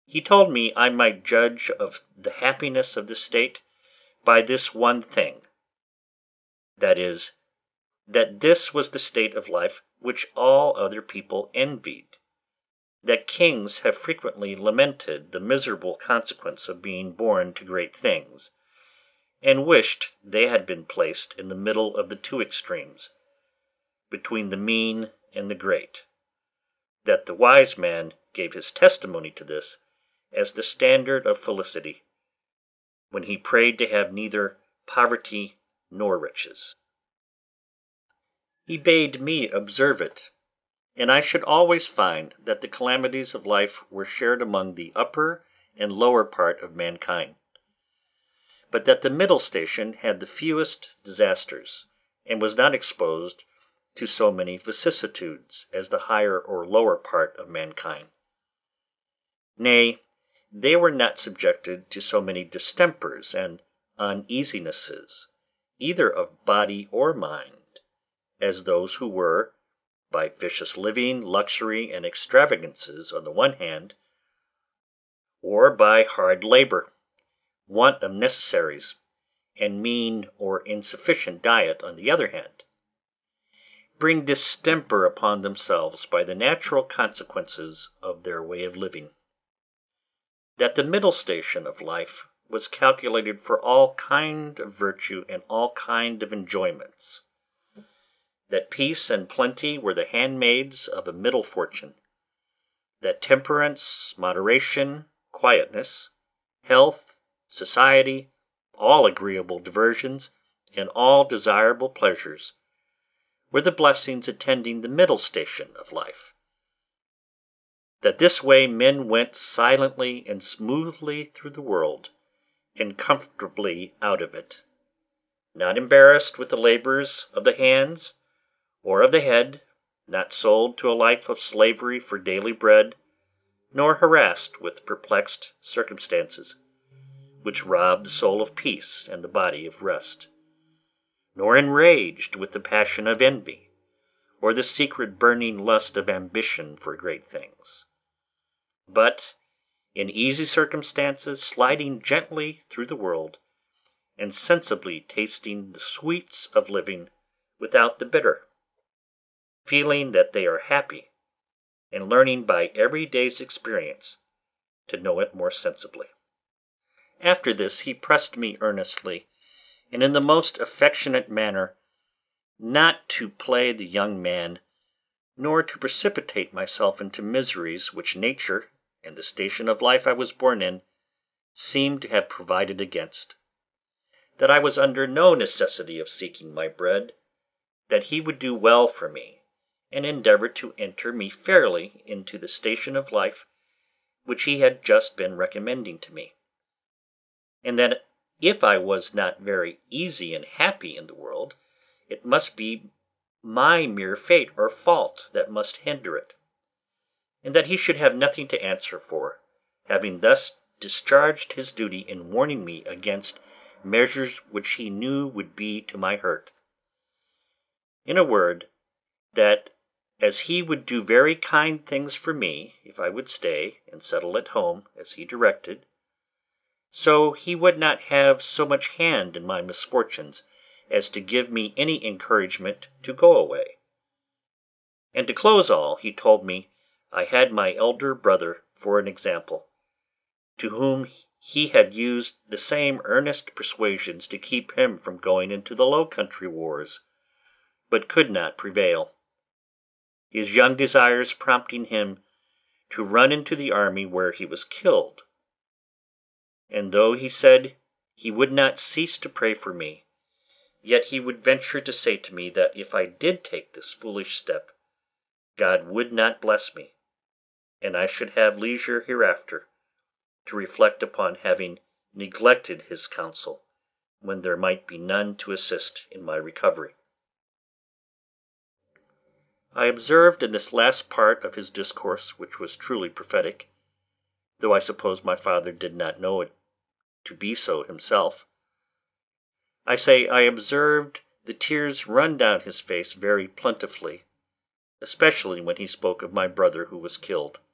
He told me I might judge of the happiness of the state by this one thing, that is, that this was the state of life which all other people envied, that kings have frequently lamented the miserable consequence of being born to great things, and wished they had been placed in the middle of the two extremes, between the mean and the great, that the wise man gave his testimony to this as the standard of felicity, when he prayed to have neither poverty nor riches. He bade me observe it, and I should always find that the calamities of life were shared among the upper and lower part of mankind, but that the middle station had the fewest disasters, and was not exposed to so many vicissitudes as the higher or lower part of mankind. Nay, they were not subjected to so many distempers and uneasinesses, either of body or mind, as those who were, by vicious living, luxury, and extravagances on the one hand, or by hard labour, want of necessaries, and mean or insufficient diet on the other hand, bring distemper upon themselves by the natural consequences of their way of living. That the middle station of life was calculated for all kind of virtue and all kind of enjoyments, that peace and plenty were the handmaids of a middle fortune, that temperance, moderation, quietness, health, society, all agreeable diversions, and all desirable pleasures, were the blessings attending the middle station of life, that this way men went silently and smoothly through the world, and comfortably out of it, not embarrassed with the labours of the hands or of the head, not sold to a life of slavery for daily bread, nor harassed with perplexed circumstances, which rob the soul of peace and the body of rest, nor enraged with the passion of envy, or the secret burning lust of ambition for great things, but in easy circumstances sliding gently through the world, and sensibly tasting the sweets of living without the bitter, feeling that they are happy, and learning by every day's experience to know it more sensibly. After this he pressed me earnestly, and in the most affectionate manner, not to play the young man, nor to precipitate myself into miseries which nature, and the station of life I was born in, seemed to have provided against; that I was under no necessity of seeking my bread; that he would do well for me, and endeavour to enter me fairly into the station of life which he had just been recommending to me; and that if I was not very easy and happy in the world, it must be my mere fate or fault that must hinder it; and that he should have nothing to answer for, having thus discharged his duty in warning me against measures which he knew would be to my hurt. In a word, that as he would do very kind things for me if I would stay and settle at home as he directed, so he would not have so much hand in my misfortunes as to give me any encouragement to go away. And to close all, he told me I had my elder brother for an example, to whom he had used the same earnest persuasions to keep him from going into the Low Country wars, but could not prevail, his young desires prompting him to run into the army where he was killed; and though he said he would not cease to pray for me, yet he would venture to say to me that if I did take this foolish step, God would not bless me, and I should have leisure hereafter to reflect upon having neglected his counsel when there might be none to assist in my recovery. I observed in this last part of his discourse, which was truly prophetic, though I suppose my father did not know it to be so himself, I say I observed the tears run down his face very plentifully, especially when he spoke of my brother who was killed.